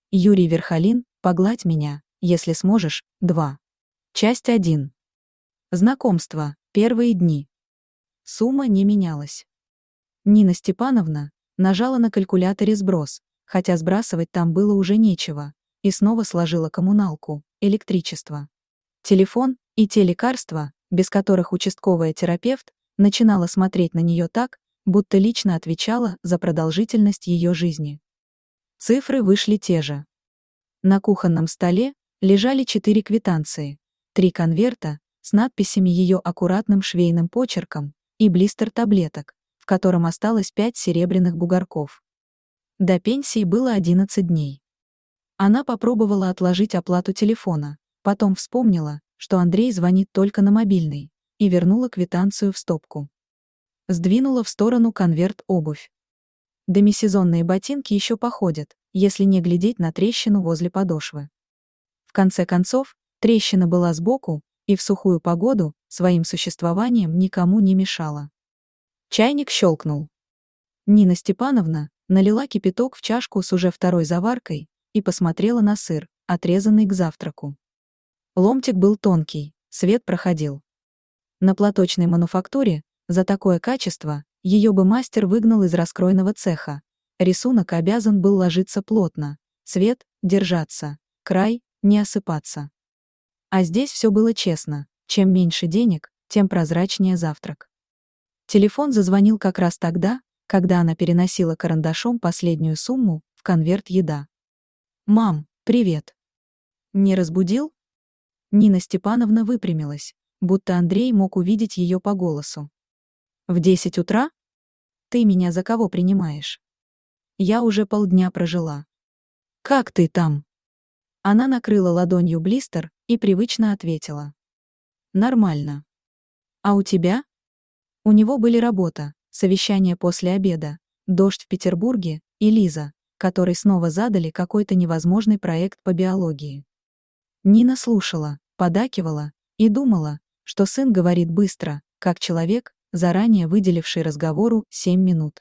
Юрий Верхолин, «Погладь меня, если сможешь», 2. Часть 1. Знакомство. Первые дни. Сумма не менялась. Нина Степановна нажала на калькуляторе сброс, хотя сбрасывать там было уже нечего, и снова сложила коммуналку, электричество, телефон и те лекарства, без которых участковая терапевт начинала смотреть на нее так, будто лично отвечала за продолжительность ее жизни. Цифры вышли те же. На кухонном столе лежали 4 квитанции, 3 конверта с надписями ее аккуратным швейным почерком и блистер таблеток, в котором осталось 5 серебряных бугорков. До пенсии было 11 дней. Она попробовала отложить оплату телефона, потом вспомнила, что Андрей звонит только на мобильный, и вернула квитанцию в стопку. Сдвинула в сторону конверт обувь. Демисезонные ботинки еще походят, если не глядеть на трещину возле подошвы. В конце концов, трещина была сбоку, и в сухую погоду своим существованием никому не мешала. Чайник щелкнул. Нина Степановна налила кипяток в чашку с уже второй заваркой и посмотрела на сыр, отрезанный к завтраку. Ломтик был тонкий, свет проходил. На платочной мануфактуре за такое качество ее бы мастер выгнал из раскройного цеха. Рисунок обязан был ложиться плотно, цвет — держаться, край — не осыпаться. А здесь все было честно, чем меньше денег, тем прозрачнее завтрак. Телефон зазвонил как раз тогда, когда она переносила карандашом последнюю сумму в конверт «Еда». «Мам, привет. Не разбудил?» Нина Степановна выпрямилась, будто Андрей мог увидеть ее по голосу. «В 10 утра? Ты меня за кого принимаешь? Я уже полдня прожила. Как ты там?» Она накрыла ладонью блистер и привычно ответила. «Нормально. А у тебя?» У него были работа, совещание после обеда, дождь в Петербурге и Лиза, которой снова задали какой-то невозможный проект по биологии. Нина слушала, подакивала и думала, что сын говорит быстро, как человек, заранее выделивший разговору 7 минут.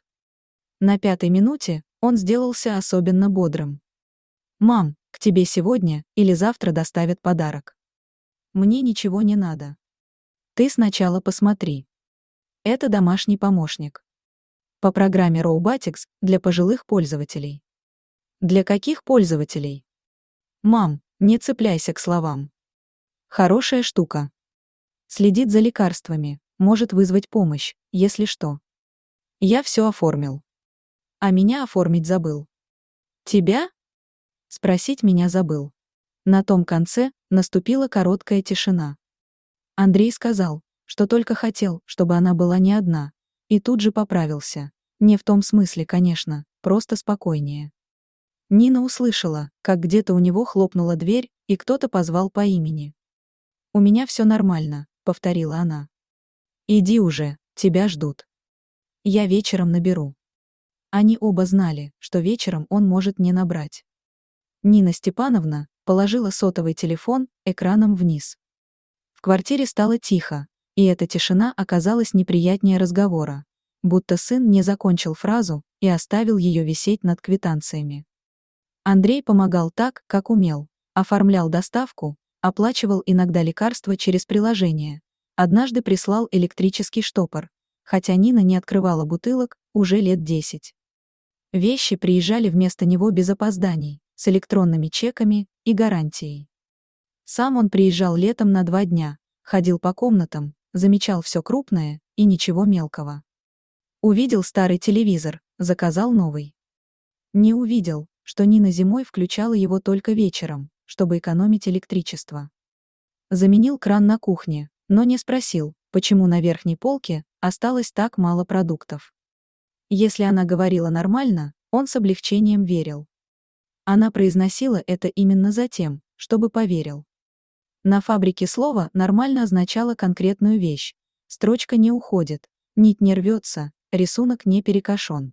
На 5-й минуте он сделался особенно бодрым. «Мам, к тебе сегодня или завтра доставят подарок. Мне ничего не надо. Ты сначала посмотри. Это домашний помощник. По программе Robotics для пожилых пользователей». «Для каких пользователей?» «Мам, не цепляйся к словам. Хорошая штука. Следит за лекарствами, может вызвать помощь, если что. Я все оформил. А меня оформить забыл». «Тебя?» Спросить меня забыл. На том конце наступила короткая тишина. Андрей сказал, что только хотел, чтобы она была не одна, и тут же поправился. Не в том смысле, конечно, просто спокойнее. Нина услышала, как где-то у него хлопнула дверь, и кто-то позвал по имени. «У меня все нормально», — повторила она. «Иди уже, тебя ждут. Я вечером наберу». Они оба знали, что вечером он может не набрать. Нина Степановна положила сотовый телефон экраном вниз. В квартире стало тихо, и эта тишина оказалась неприятнее разговора, будто сын не закончил фразу и оставил ее висеть над квитанциями. Андрей помогал так, как умел, оформлял доставку, оплачивал иногда лекарства через приложение, однажды прислал электрический штопор, хотя Нина не открывала бутылок уже лет 10. Вещи приезжали вместо него без опозданий, с электронными чеками и гарантией. Сам он приезжал летом на 2 дня, ходил по комнатам, замечал все крупное и ничего мелкого. Увидел старый телевизор, заказал новый. Не увидел, что Нина зимой включала его только вечером, чтобы экономить электричество. Заменил кран на кухне, но не спросил, почему на верхней полке осталось так мало продуктов. Если она говорила нормально, он с облегчением верил. Она произносила это именно за тем, чтобы поверил. На фабрике слово «нормально» означало конкретную вещь. Строчка не уходит, нить не рвется, рисунок не перекошен.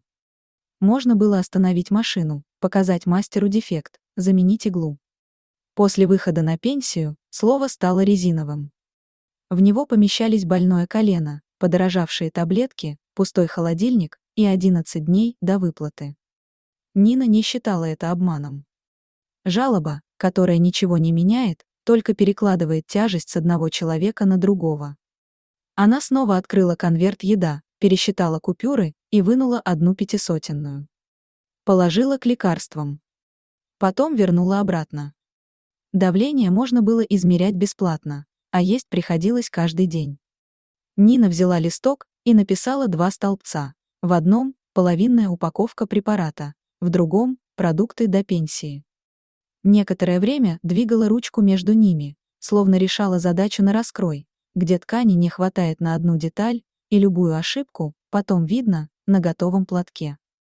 Можно было остановить машину, показать мастеру дефект, заменить иглу. После выхода на пенсию слово стало резиновым. В него помещались больное колено, подорожавшие таблетки, пустой холодильник и 11 дней до выплаты. Нина не считала это обманом. Жалоба, которая ничего не меняет, только перекладывает тяжесть с одного человека на другого. Она снова открыла конверт «Еда», пересчитала купюры и вынула одну пятисотенную. Положила к лекарствам. Потом вернула обратно. Давление можно было измерять бесплатно, а есть приходилось каждый день. Нина взяла листок и написала 2 столбца. В одном – половинная упаковка препарата, в другом – продукты до пенсии. Некоторое время двигала ручку между ними, словно решала задачу на раскрой, где ткани не хватает на одну деталь, и любую ошибку потом видно на готовом платке.